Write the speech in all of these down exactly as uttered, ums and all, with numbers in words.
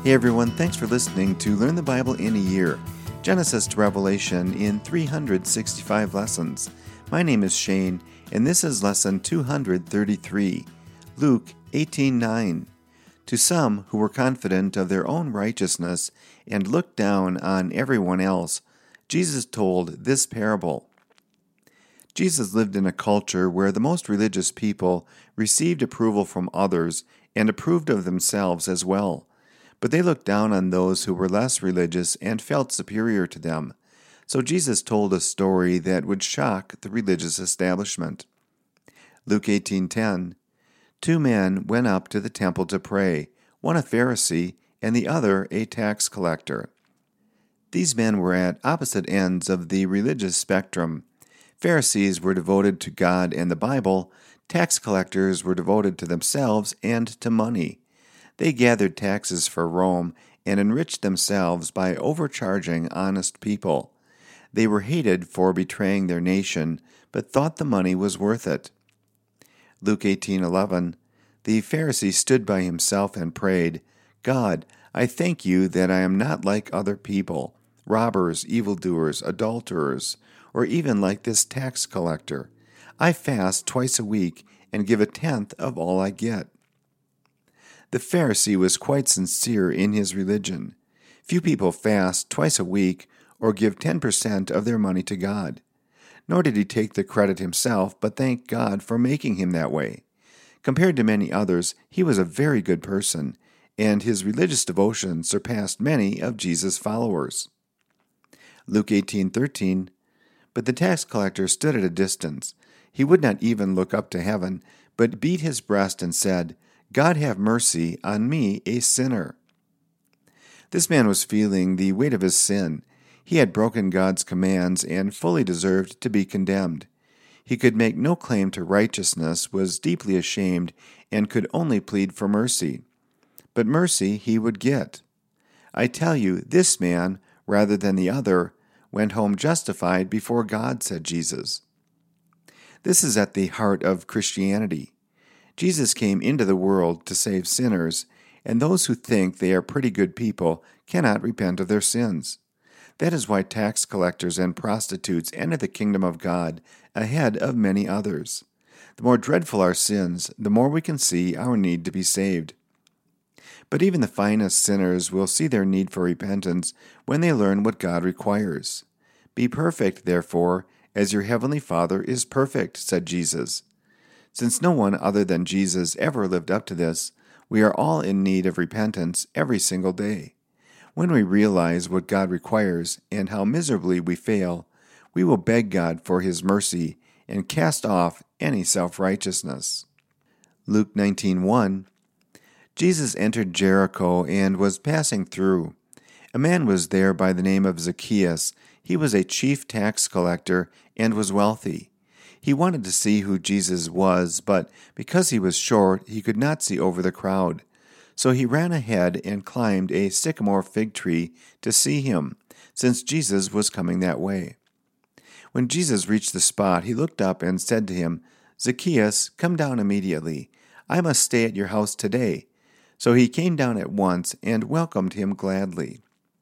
Hey everyone, thanks for listening to Learn the Bible in a Year, Genesis to Revelation in three hundred sixty-five lessons. My name is Shane, and this is lesson two hundred thirty-three, Luke eighteen nine. To some who were confident of their own righteousness and looked down on everyone else, Jesus told this parable. Jesus lived in a culture where the most religious people received approval from others and approved of themselves as well. But they looked down on those who were less religious and felt superior to them. So Jesus told a story that would shock the religious establishment. Luke eighteen ten. Two men went up to the temple to pray, one a Pharisee and the other a tax collector. These men were at opposite ends of the religious spectrum. Pharisees were devoted to God and the Bible. Tax collectors were devoted to themselves and to money. They gathered taxes for Rome and enriched themselves by overcharging honest people. They were hated for betraying their nation, but thought the money was worth it. Luke eighteen eleven. The Pharisee stood by himself and prayed, God, I thank you that I am not like other people, robbers, evildoers, adulterers, or even like this tax collector. I fast twice a week and give a tenth of all I get. The Pharisee was quite sincere in his religion. Few people fast twice a week or give ten percent of their money to God. Nor did he take the credit himself, but thanked God for making him that way. Compared to many others, he was a very good person, and his religious devotion surpassed many of Jesus' followers. Luke eighteen thirteen. But the tax collector stood at a distance. He would not even look up to heaven, but beat his breast and said, God have mercy on me, a sinner. This man was feeling the weight of his sin. He had broken God's commands and fully deserved to be condemned. He could make no claim to righteousness, was deeply ashamed, and could only plead for mercy. But mercy he would get. I tell you, this man, rather than the other, went home justified before God, said Jesus. This is at the heart of Christianity. Jesus came into the world to save sinners, and those who think they are pretty good people cannot repent of their sins. That is why tax collectors and prostitutes enter the kingdom of God ahead of many others. The more dreadful our sins, the more we can see our need to be saved. But even the finest sinners will see their need for repentance when they learn what God requires. Be perfect, therefore, as your heavenly Father is perfect, said Jesus. Since no one other than Jesus ever lived up to this, we are all in need of repentance every single day. When we realize what God requires and how miserably we fail, we will beg God for His mercy and cast off any self-righteousness. Luke nineteen one. Jesus entered Jericho and was passing through. A man was there by the name of Zacchaeus. He was a chief tax collector and was wealthy. He wanted to see who Jesus was, but because he was short, he could not see over the crowd. So he ran ahead and climbed a sycamore fig tree to see him, since Jesus was coming that way. When Jesus reached the spot, he looked up and said to him, Zacchaeus, come down immediately. I must stay at your house today. So he came down at once and welcomed him gladly.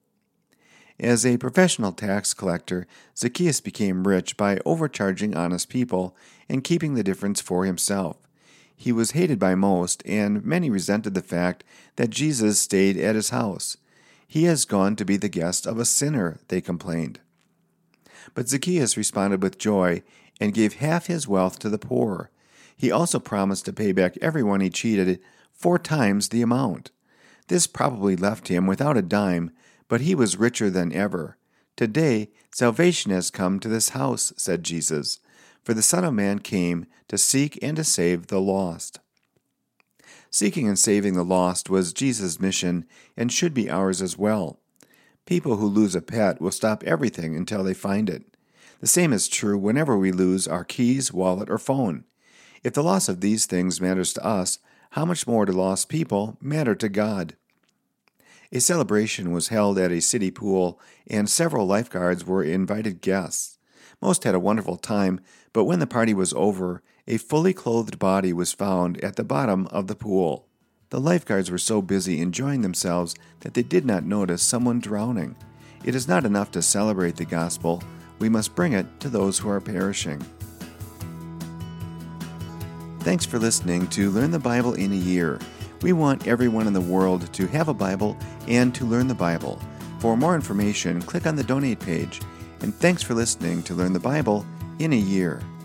As a professional tax collector, Zacchaeus became rich by overcharging honest people and keeping the difference for himself. He was hated by most, and many resented the fact that Jesus stayed at his house. He has gone to be the guest of a sinner, they complained. But Zacchaeus responded with joy and gave half his wealth to the poor. He also promised to pay back everyone he cheated four times the amount. This probably left him without a dime, but he was richer than ever. Today, salvation has come to this house, said Jesus, for the Son of Man came to seek and to save the lost. Seeking and saving the lost was Jesus' mission and should be ours as well. People who lose a pet will stop everything until they find it. The same is true whenever we lose our keys, wallet, or phone. If the loss of these things matters to us, how much more do lost people matter to God? A celebration was held at a city pool, and several lifeguards were invited guests. Most had a wonderful time, but when the party was over, a fully clothed body was found at the bottom of the pool. The lifeguards were so busy enjoying themselves that they did not notice someone drowning. It is not enough to celebrate the gospel. We must bring it to those who are perishing. Thanks for listening to Learn the Bible in a Year. We want everyone in the world to have a Bible and to learn the Bible. For more information, click on the donate page. And thanks for listening to Learn the Bible in a Year.